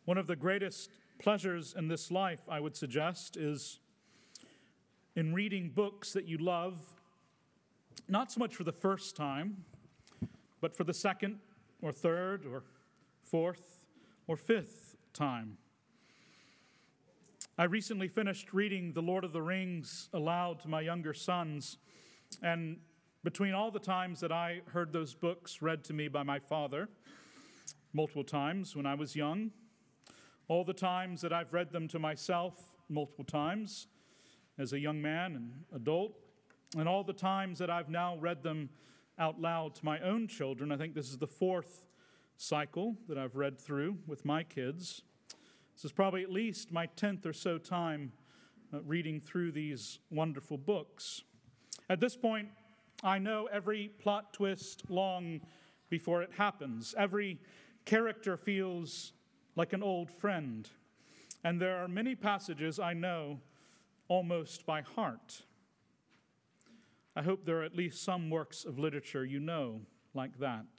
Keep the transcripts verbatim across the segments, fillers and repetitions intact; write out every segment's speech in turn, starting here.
One of the greatest pleasures in this life, I would suggest, is in reading books that you love, not so much for the first time, but for the second or third or fourth or fifth time. I recently finished reading The Lord of the Rings aloud to my younger sons, and between all the times that I heard those books read to me by my father, multiple times when I was young, all the times that I've read them to myself multiple times as a young man and adult, and all the times that I've now read them out loud to my own children. I think this is the fourth cycle that I've read through with my kids. This is probably at least my tenth or so time uh, reading through these wonderful books. At this point, I know every plot twist long before it happens. Every character feels like an old friend. And there are many passages I know almost by heart. I hope there are at least some works of literature you know like that.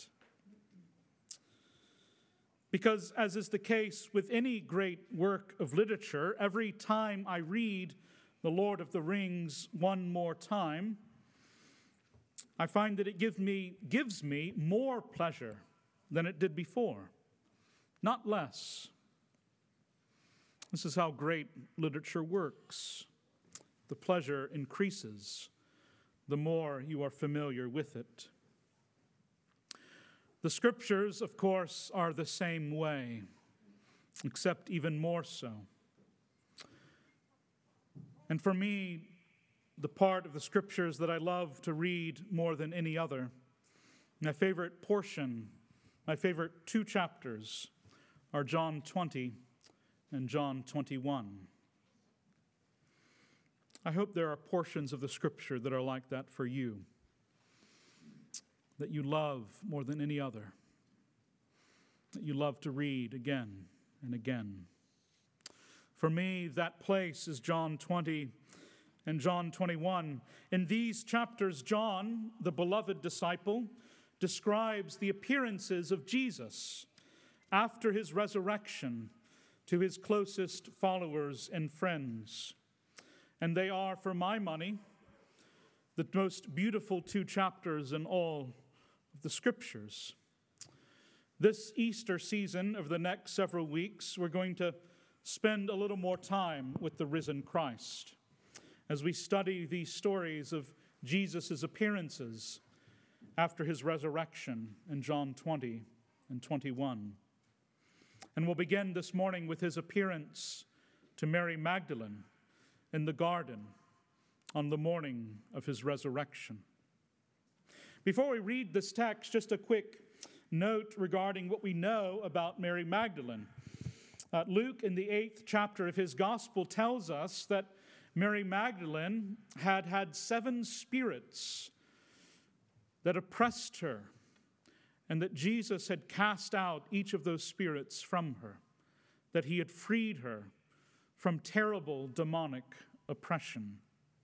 Because, as is the case with any great work of literature, every time I read The Lord of the Rings one more time, I find that it give me, gives me more pleasure than it did before, not less. This is how great literature works. The pleasure increases the more you are familiar with it. The Scriptures, of course, are the same way, except even more so. And for me, the part of the Scriptures that I love to read more than any other, my favorite portion, my favorite two chapters, are John twenty and John twenty-one. I hope there are portions of the Scripture that are like that for you, that you love more than any other, that you love to read again and again. For me, that place is John twenty and John twenty-one. In these chapters, John, the beloved disciple, describes the appearances of Jesus after his resurrection to his closest followers and friends. And they are, for my money, the most beautiful two chapters in all of the Scriptures. This Easter season of the next several weeks, we're going to spend a little more time with the risen Christ as we study these stories of Jesus' appearances after his resurrection in John twenty and twenty-one. And we'll begin this morning with his appearance to Mary Magdalene in the garden on the morning of his resurrection. Before we read this text, just a quick note regarding what we know about Mary Magdalene. Uh, Luke, in the eighth chapter of his gospel, tells us that Mary Magdalene had had seven spirits that oppressed her, and that Jesus had cast out each of those spirits from her, that he had freed her from terrible demonic oppression.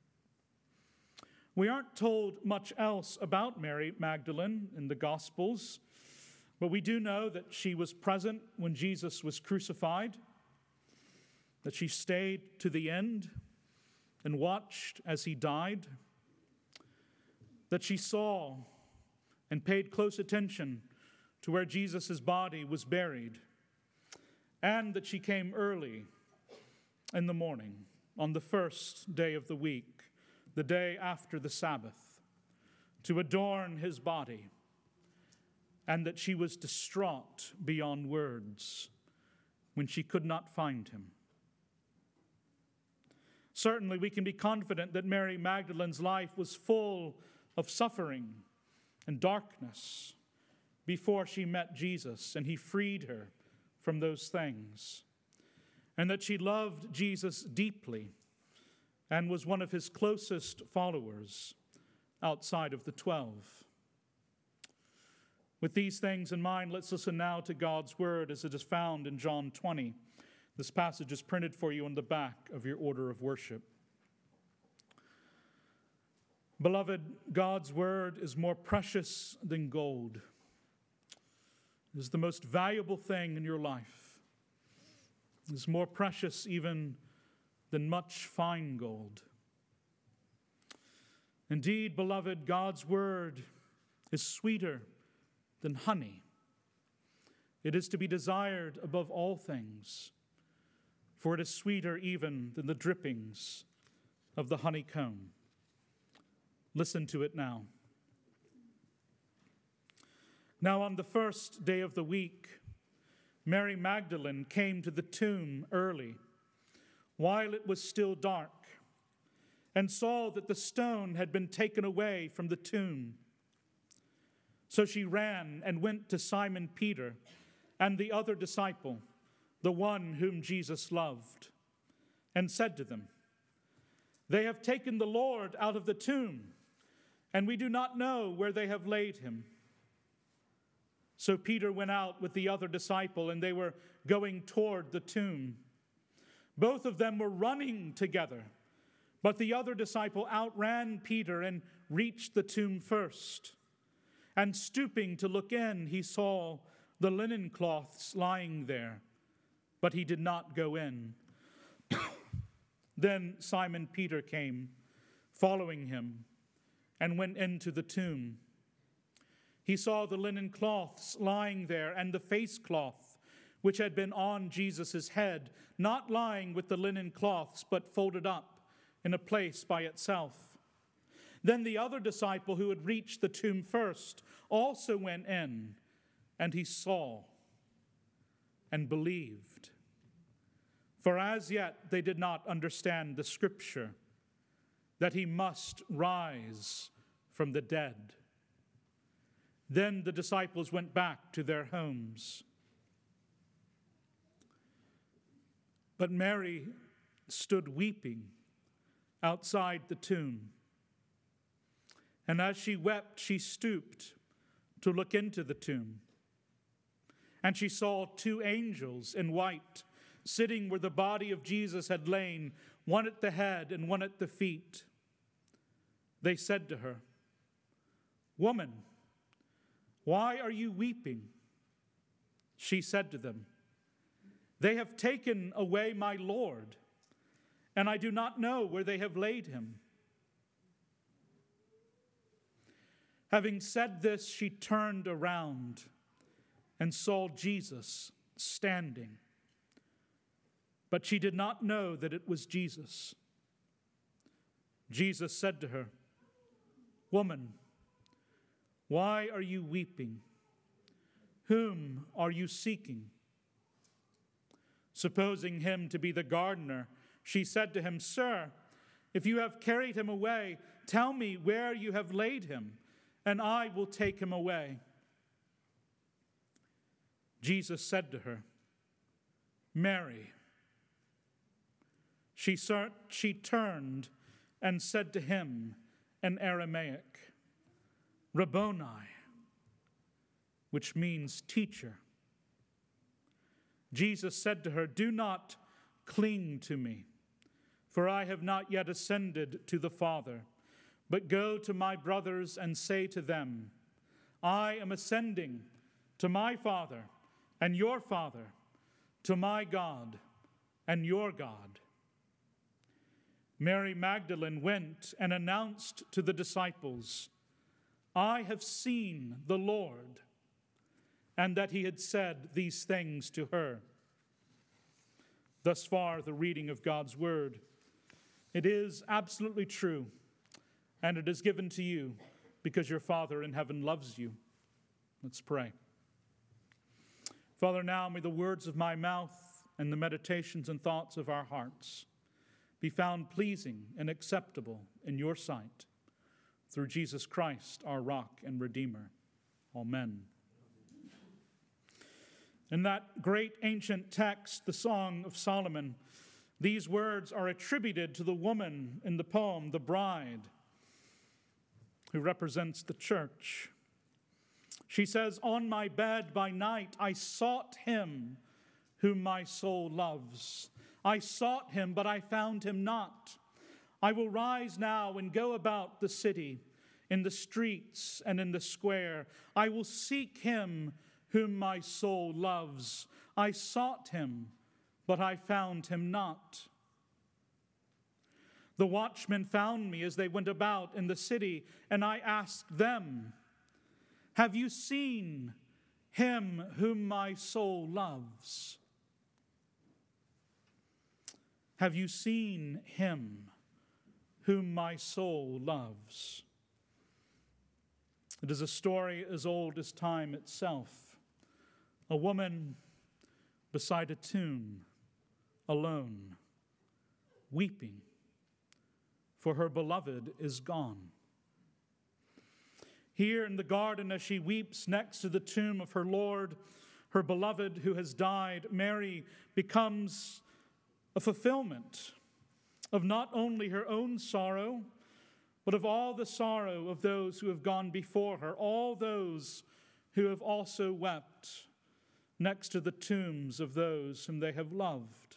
We aren't told much else about Mary Magdalene in the Gospels, but we do know that she was present when Jesus was crucified, that she stayed to the end and watched as he died, that she saw and paid close attention to where Jesus' body was buried, and that she came early in the morning on the first day of the week, the day after the Sabbath, to adorn his body, and that she was distraught beyond words when she could not find him. Certainly, we can be confident that Mary Magdalene's life was full of suffering and darkness before she met Jesus, and he freed her from those things, and that she loved Jesus deeply and was one of his closest followers outside of the twelve. With these things in mind, let's listen now to God's word as it is found in John twenty. This passage is printed for you on the back of your order of worship. Beloved, God's word is more precious than gold. It is the most valuable thing in your life. is more precious even than much fine gold. Indeed, beloved, God's word is sweeter than honey. It is to be desired above all things, for it is sweeter even than the drippings of the honeycomb. Listen to it now. Now on the first day of the week, Mary Magdalene came to the tomb early, while it was still dark, and saw that the stone had been taken away from the tomb. So she ran and went to Simon Peter and the other disciple, the one whom Jesus loved, and said to them, "They have taken the Lord out of the tomb, and we do not know where they have laid him." So Peter went out with the other disciple, and they were going toward the tomb. Both of them were running together, but the other disciple outran Peter and reached the tomb first. And stooping to look in, he saw the linen cloths lying there, but he did not go in. Then Simon Peter came, following him, and went into the tomb. He saw the linen cloths lying there, and the face cloth, which had been on Jesus' head, not lying with the linen cloths, but folded up in a place by itself. Then the other disciple who had reached the tomb first also went in, and he saw and believed. For as yet they did not understand the scripture, that he must rise from the dead. Then the disciples went back to their homes. But Mary stood weeping outside the tomb. And as she wept, she stooped to look into the tomb. And she saw two angels in white sitting where the body of Jesus had lain, one at the head and one at the feet. They said to her, "Woman, why are you weeping?" She said to them, "They have taken away my Lord, and I do not know where they have laid him." Having said this, she turned around and saw Jesus standing. But she did not know that it was Jesus. Jesus said to her, "Woman, why are you weeping? Whom are you seeking?" Supposing him to be the gardener, she said to him, "Sir, if you have carried him away, tell me where you have laid him, and I will take him away." Jesus said to her, "Mary." She, she turned and said to him in Aramaic, "Rabboni," which means teacher. Jesus said to her, "Do not cling to me, for I have not yet ascended to the Father, but go to my brothers and say to them, I am ascending to my Father and your Father, to my God and your God." Mary Magdalene went and announced to the disciples, "I have seen the Lord," and that he had said these things to her. Thus far, the reading of God's word. It is absolutely true, and it is given to you because your Father in heaven loves you. Let's pray. Father, now may the words of my mouth and the meditations and thoughts of our hearts be found pleasing and acceptable in your sight, through Jesus Christ, our rock and redeemer. Amen. In that great ancient text, the Song of Solomon, these words are attributed to the woman in the poem, the bride, who represents the church. She says, "On my bed by night I sought him whom my soul loves. I sought him, but I found him not. I will rise now and go about the city, in the streets and in the square. I will seek him whom my soul loves. I sought him, but I found him not. The watchmen found me as they went about in the city, and I asked them, have you seen him whom my soul loves? Have you seen him whom my soul loves? It is a story as old as time itself. A woman beside a tomb, alone, weeping, for her beloved is gone. Here in the garden, as she weeps next to the tomb of her Lord, her beloved who has died, Mary becomes a fulfillment of not only her own sorrow, but of all the sorrow of those who have gone before her, all those who have also wept next to the tombs of those whom they have loved.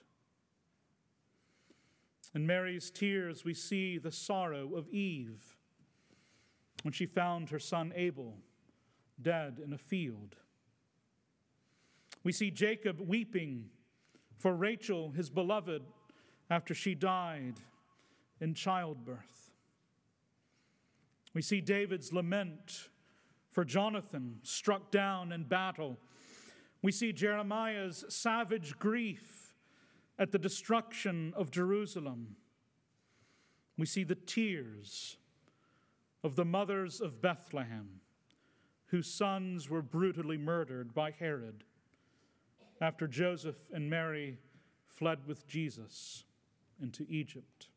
In Mary's tears, we see the sorrow of Eve when she found her son Abel dead in a field. We see Jacob weeping for Rachel, his beloved, after she died in childbirth. We see David's lament for Jonathan, struck down in battle. We see Jeremiah's savage grief at the destruction of Jerusalem. We see the tears of the mothers of Bethlehem, whose sons were brutally murdered by Herod after Joseph and Mary fled with Jesus into Egypt.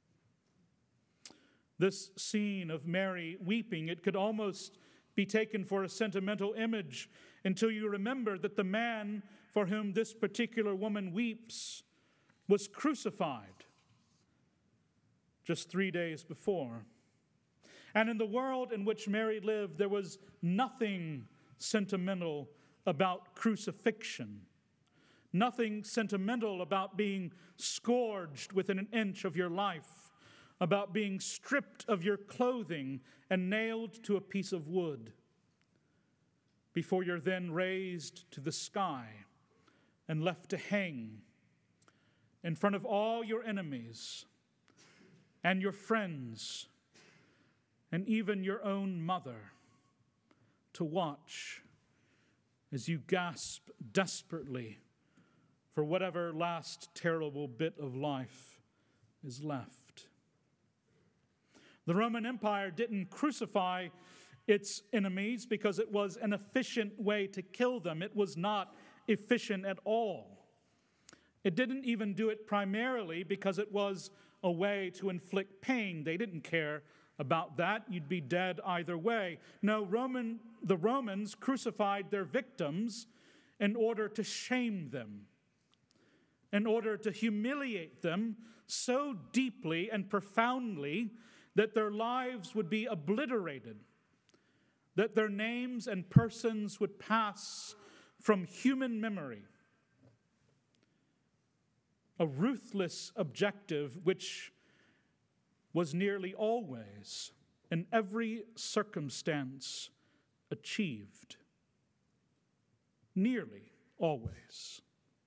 This scene of Mary weeping, it could almost be taken for a sentimental image until you remember that the man for whom this particular woman weeps was crucified just three days before. And in the world in which Mary lived, there was nothing sentimental about crucifixion, nothing sentimental about being scourged within an inch of your life, about being stripped of your clothing and nailed to a piece of wood, before you're then raised to the sky and left to hang in front of all your enemies and your friends and even your own mother, to watch as you gasp desperately for whatever last terrible bit of life is left. The Roman Empire didn't crucify its enemies because it was an efficient way to kill them. It was not efficient at all. It didn't even do it primarily because it was a way to inflict pain. They didn't care about that. You'd be dead either way. No, Roman, the Romans crucified their victims in order to shame them, in order to humiliate them so deeply and profoundly that their lives would be obliterated, that their names and persons would pass from human memory. A ruthless objective which was nearly always, in every circumstance, achieved. Nearly always.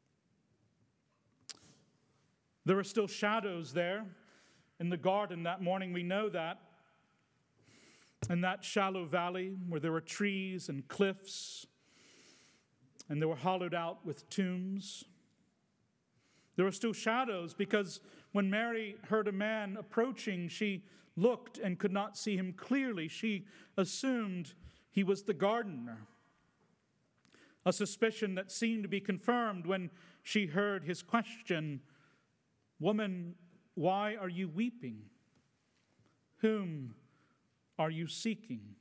There were still shadows there in the garden that morning, we know that. In that shallow valley where there were trees and cliffs, and they were hollowed out with tombs. There were still shadows because when Mary heard a man approaching, she looked and could not see him clearly. She assumed he was the gardener. A suspicion that seemed to be confirmed when she heard his question, "Woman, why are you weeping? Whom are you seeking?"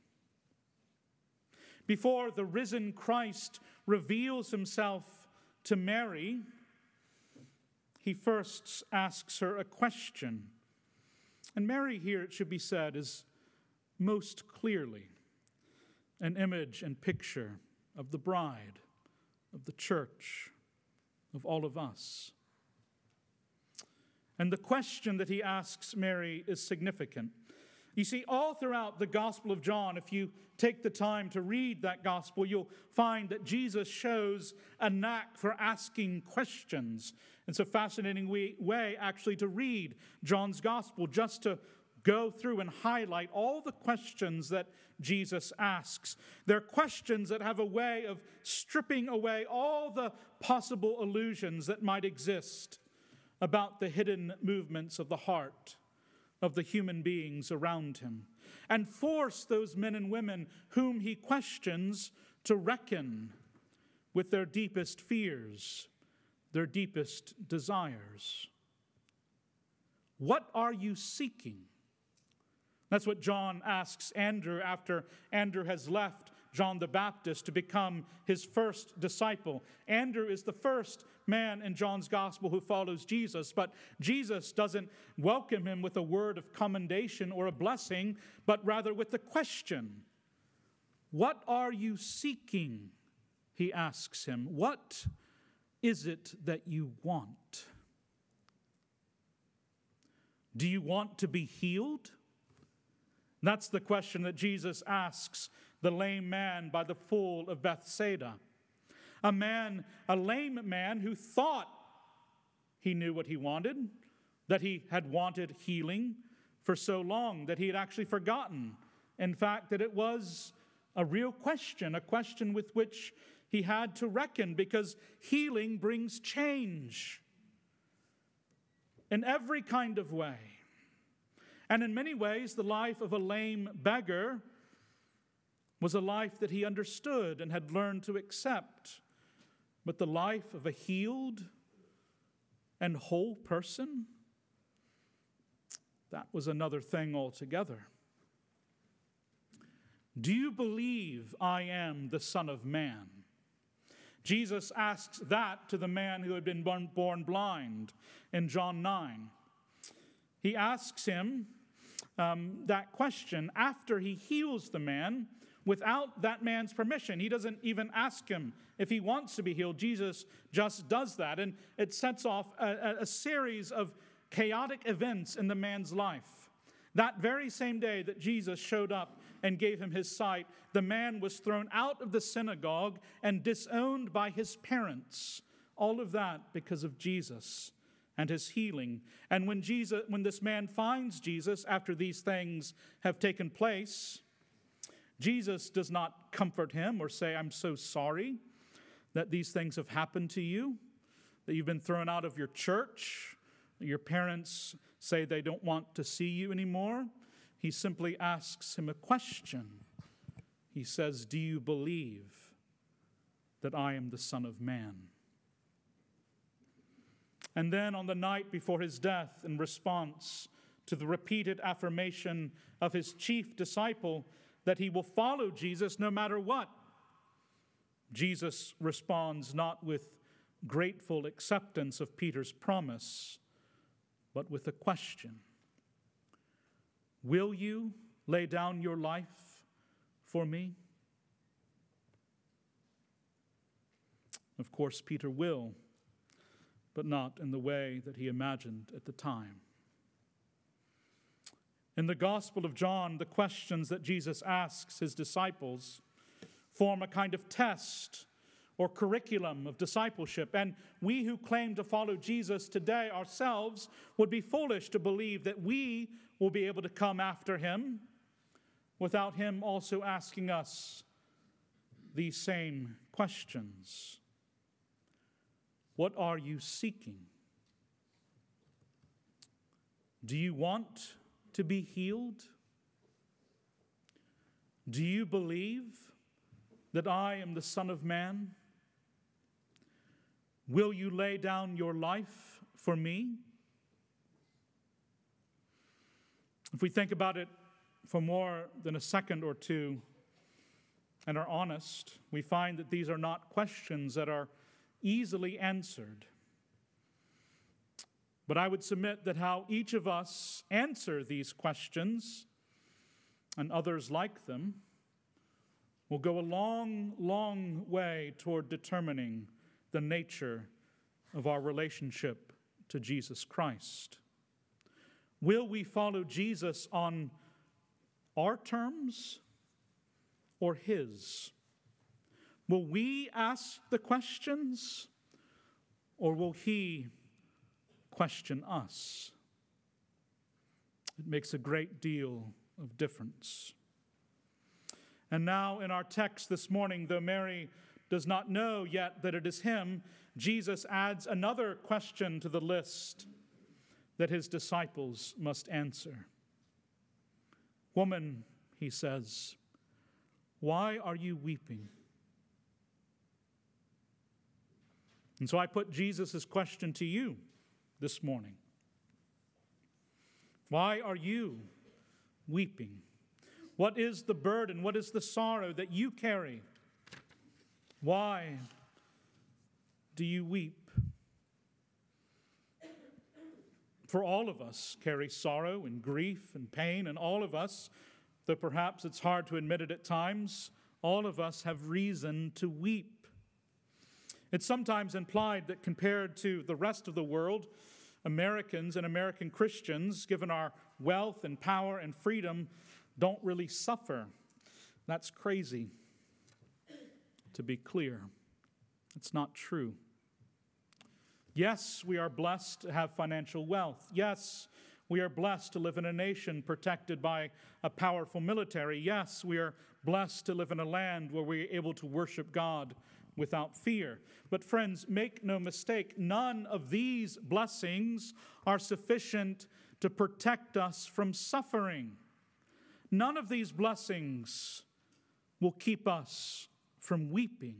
Before the risen Christ reveals himself to Mary, he first asks her a question. And Mary here, it should be said, is most clearly an image and picture of the bride, of the church, of all of us. And the question that he asks Mary is significant. You see, all throughout the Gospel of John, if you take the time to read that Gospel, you'll find that Jesus shows a knack for asking questions. It's a fascinating way, way actually, to read John's Gospel, just to go through and highlight all the questions that Jesus asks. They're questions that have a way of stripping away all the possible illusions that might exist about the hidden movements of the heart of the human beings around him, and force those men and women whom he questions to reckon with their deepest fears, their deepest desires. What are you seeking? That's what John asks Andrew after Andrew has left John the Baptist to become his first disciple. Andrew is the first man in John's gospel who follows Jesus, but Jesus doesn't welcome him with a word of commendation or a blessing, but rather with the question, "What are you seeking?" he asks him. What is it that you want? Do you want to be healed? That's the question that Jesus asks the lame man by the pool of Bethsaida. A man, a lame man who thought he knew what he wanted, that he had wanted healing for so long that he had actually forgotten, in fact, that it was a real question, a question with which he had to reckon, because healing brings change in every kind of way. And in many ways, the life of a lame beggar was a life that he understood and had learned to accept. But the life of a healed and whole person, that was another thing altogether. Do you believe I am the Son of Man? Jesus asks that to the man who had been born, born blind in John nine. He asks him um, that question after he heals the man without that man's permission. He doesn't even ask him if he wants to be healed. Jesus just does that, and it sets off a, a series of chaotic events in the man's life. That very same day that Jesus showed up and gave him his sight, the man was thrown out of the synagogue and disowned by his parents. All of that because of Jesus and his healing. And when Jesus, when this man finds Jesus after these things have taken place, Jesus does not comfort him or say, "I'm so sorry that these things have happened to you, that you've been thrown out of your church, that your parents say they don't want to see you anymore." He simply asks him a question. He says, "Do you believe that I am the Son of Man?" And then on the night before his death, in response to the repeated affirmation of his chief disciple that he will follow Jesus no matter what, Jesus responds not with grateful acceptance of Peter's promise, but with a question. Will you lay down your life for me? Of course, Peter will, but not in the way that he imagined at the time. In the Gospel of John, the questions that Jesus asks his disciples form a kind of test or curriculum of discipleship. And we who claim to follow Jesus today ourselves would be foolish to believe that we will be able to come after him without him also asking us these same questions. What are you seeking? Do you want to be healed? Do you believe that I am the Son of Man? Will you lay down your life for me? If we think about it for more than a second or two and are honest, we find that these are not questions that are easily answered. But I would submit that how each of us answer these questions and others like them will go a long, long way toward determining the nature of our relationship to Jesus Christ. Will we follow Jesus on our terms or his? Will we ask the questions, or will he question us? It makes a great deal of difference. And now in our text this morning, though Mary does not know yet that it is him, Jesus adds another question to the list that his disciples must answer. Woman, he says, why are you weeping? And so I put Jesus' question to you this morning. Why are you weeping? What is the burden? What is the sorrow that you carry? Why do you weep? For all of us carry sorrow and grief and pain, and all of us, though perhaps it's hard to admit it at times, all of us have reason to weep. It's sometimes implied that compared to the rest of the world, Americans and American Christians, given our wealth and power and freedom, don't really suffer. That's crazy. To be clear, it's not true. Yes, we are blessed to have financial wealth. Yes, we are blessed to live in a nation protected by a powerful military. Yes, we are blessed to live in a land where we are able to worship God without fear. But friends, make no mistake, none of these blessings are sufficient to protect us from suffering. None of these blessings will keep us from weeping.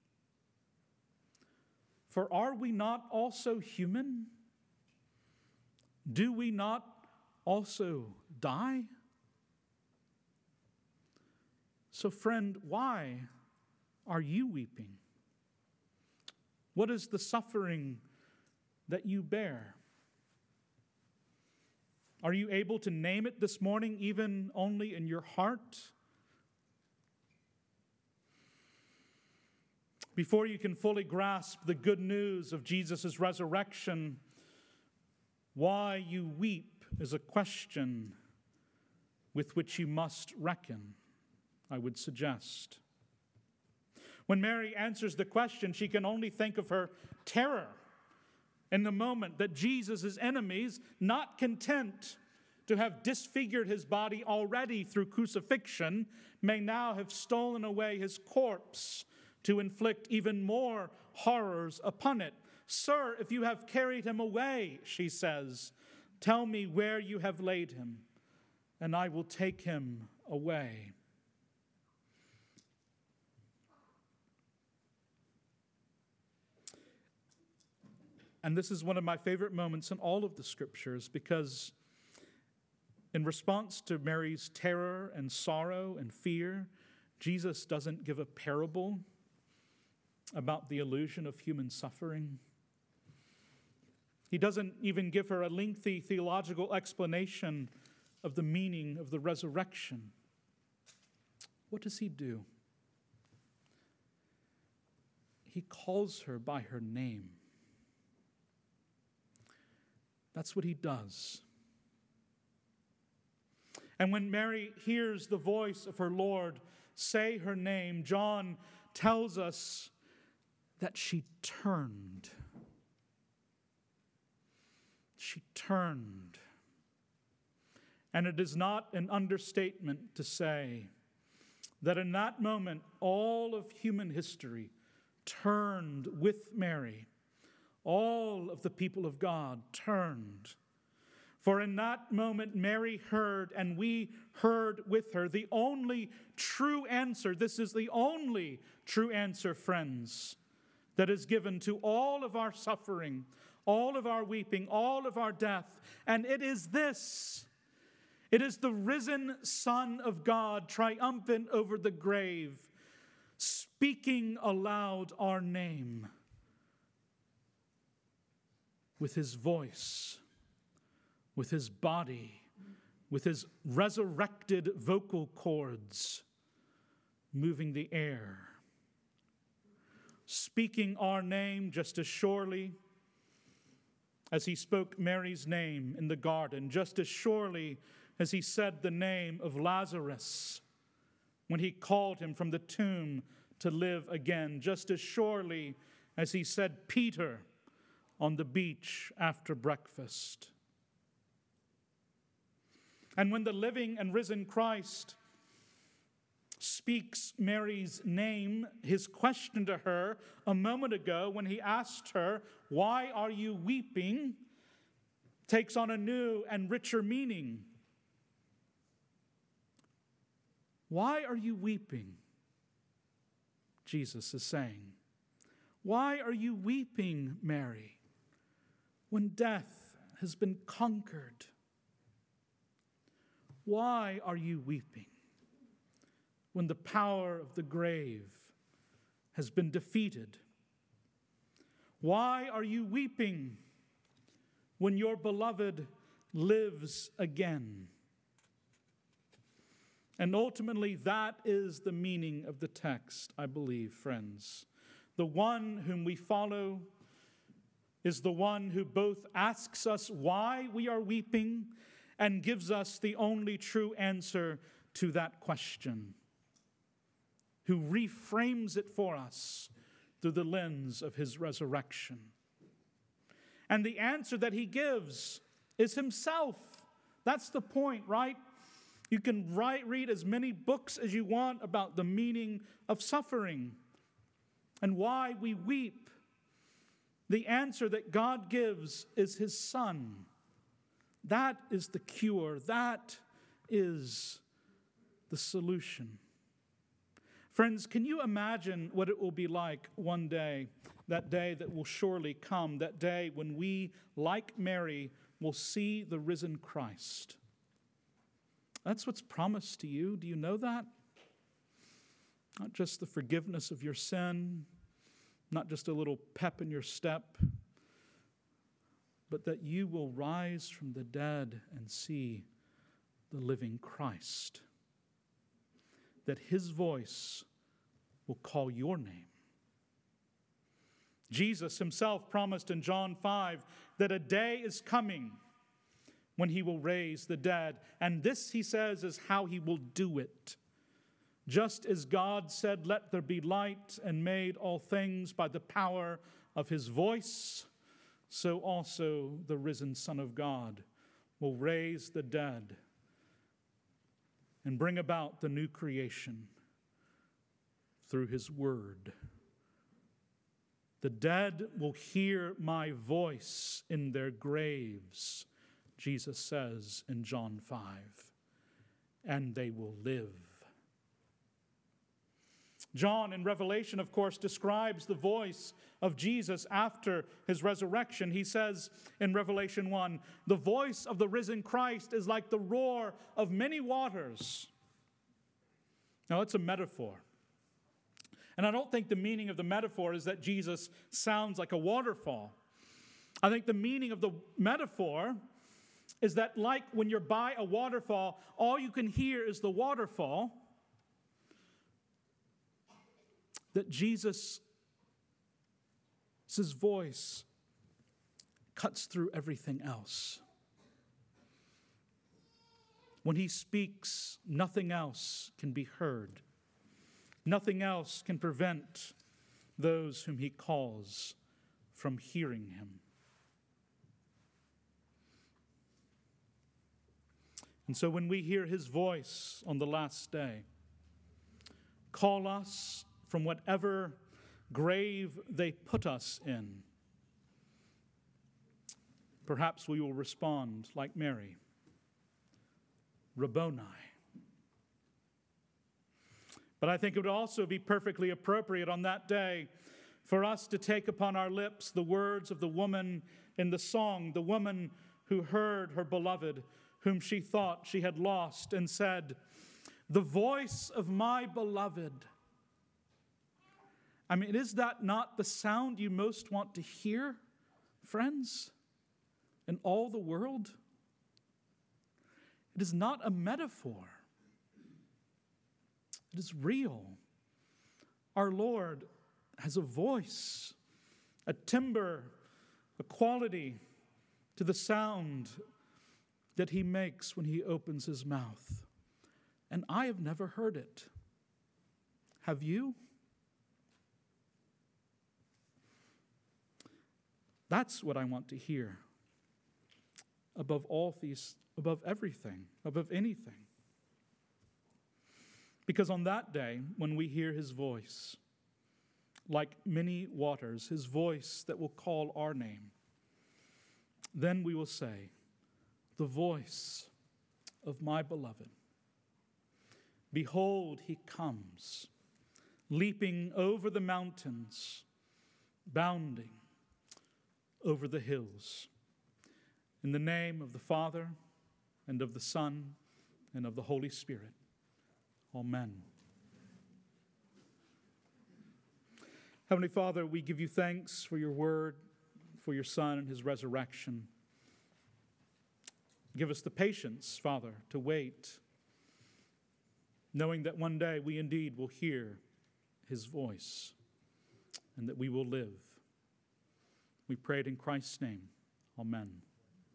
For are we not also human? Do we not also die? So, friend, why are you weeping? What is the suffering that you bear? Are you able to name it this morning, even only in your heart? Before you can fully grasp the good news of Jesus' resurrection, why you weep is a question with which you must reckon, I would suggest. When Mary answers the question, she can only think of her terror in the moment that Jesus' enemies, not content to have disfigured his body already through crucifixion, may now have stolen away his corpse to inflict even more horrors upon it. Sir, if you have carried him away, she says, tell me where you have laid him, and I will take him away. And this is one of my favorite moments in all of the scriptures, because in response to Mary's terror and sorrow and fear, Jesus doesn't give a parable about the illusion of human suffering. He doesn't even give her a lengthy theological explanation of the meaning of the resurrection. What does he do? He calls her by her name. That's what he does. And when Mary hears the voice of her Lord say her name, John tells us that she turned. She turned. And it is not an understatement to say that in that moment, all of human history turned with Mary. All of the people of God turned. For in that moment, Mary heard, and we heard with her, the only true answer. This is the only true answer, friends, that is given to all of our suffering, all of our weeping, all of our death. And it is this. It is the risen Son of God, triumphant over the grave, speaking aloud our name with his voice, with his body, with his resurrected vocal cords, moving the air, speaking our name just as surely as he spoke Mary's name in the garden, just as surely as he said the name of Lazarus when he called him from the tomb to live again, just as surely as he said Peter on the beach after breakfast. And when the living and risen Christ speaks Mary's name, his question to her a moment ago when he asked her, "Why are you weeping?" takes on a new and richer meaning. Why are you weeping? Jesus is saying. Why are you weeping, Mary, when death has been conquered? Why are you weeping when the power of the grave has been defeated? Why are you weeping when your beloved lives again? And ultimately, that is the meaning of the text, I believe, friends. The one whom we follow is the one who both asks us why we are weeping and gives us the only true answer to that question, who reframes it for us through the lens of his resurrection. And the answer that he gives is himself. That's the point, right? You can write, read as many books as you want about the meaning of suffering and why we weep. The answer that God gives is his Son. That is the cure. That is the solution. Friends, can you imagine what it will be like one day, that day that will surely come, that day when we, like Mary, will see the risen Christ? That's what's promised to you. Do you know that? Not just the forgiveness of your sin, not just a little pep in your step, but that you will rise from the dead and see the living Christ. That his voice will call your name. Jesus himself promised in John five that a day is coming when he will raise the dead. And this, he says, is how he will do it. Just as God said, "Let there be light," and made all things by the power of his voice, so also the risen Son of God will raise the dead and bring about the new creation through his word. The dead will hear my voice in their graves, Jesus says in John five, and they will live. John in Revelation, of course, describes the voice of Jesus after his resurrection. He says in Revelation one, "The voice of the risen Christ is like the roar of many waters." Now, it's a metaphor. And I don't think the meaning of the metaphor is that Jesus sounds like a waterfall. I think the meaning of the metaphor is that, like when you're by a waterfall, all you can hear is the waterfall. That Jesus' voice cuts through everything else. When he speaks, nothing else can be heard. Nothing else can prevent those whom he calls from hearing him. And so when we hear his voice on the last day, call us from whatever grave they put us in, perhaps we will respond like Mary, Rabboni. But I think it would also be perfectly appropriate on that day for us to take upon our lips the words of the woman in the song, the woman who heard her beloved, whom she thought she had lost, and said, "The voice of my beloved." I mean, is that not the sound you most want to hear, friends, in all the world? It is not a metaphor. It is real. Our Lord has a voice, a timbre, a quality to the sound that he makes when he opens his mouth. And I have never heard it. Have you? That's what I want to hear. Above all these, above everything, above anything. Because on that day, when we hear his voice, like many waters, his voice that will call our name, then we will say, the voice of my beloved. Behold, he comes, leaping over the mountains, bounding over the hills. In the name of the Father, and of the Son, and of the Holy Spirit. Amen. Heavenly Father, we give you thanks for your word, for your Son and his resurrection. Give us the patience, Father, to wait, knowing that one day we indeed will hear his voice and that we will live. We pray it in Christ's name. Amen.